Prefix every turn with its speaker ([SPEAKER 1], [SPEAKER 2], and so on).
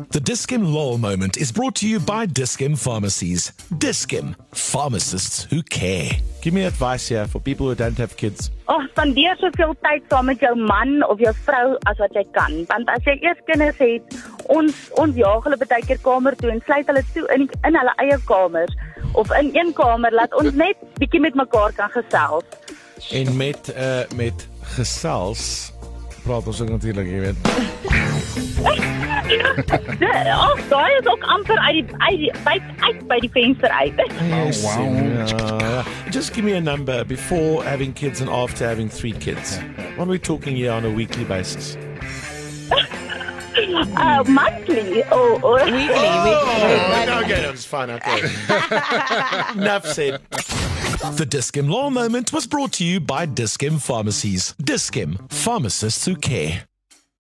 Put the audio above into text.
[SPEAKER 1] The Dis-Chem LOL moment is brought to you by Dis-Chem Pharmacies. Dis-Chem, pharmacists who care.
[SPEAKER 2] Give me advice here for people who don't have kids.
[SPEAKER 3] Spandeer soveel tyd saam met jou man of jou vrou as wat jy kan. Want as jy eers kinders het, ons jaag hulle baie keer kamer toe en sluit hulle toe in hulle eie kamers of in een kamer, laat ons net bietjie met mekaar kan gesels.
[SPEAKER 2] En met gesels praat ons ook natuurlik, jy weet.
[SPEAKER 3] Daai is ook amper uit by die venster uit.
[SPEAKER 2] Just give me a number before having kids and after having 3 kids. What are we talking here on a weekly basis?
[SPEAKER 3] Monthly or weekly.
[SPEAKER 2] Okay, that's fine. Okay. Enough said.
[SPEAKER 1] The Dis-Chem LOL moment was brought to you by Dis-Chem Pharmacies. Dis-Chem, pharmacists who care.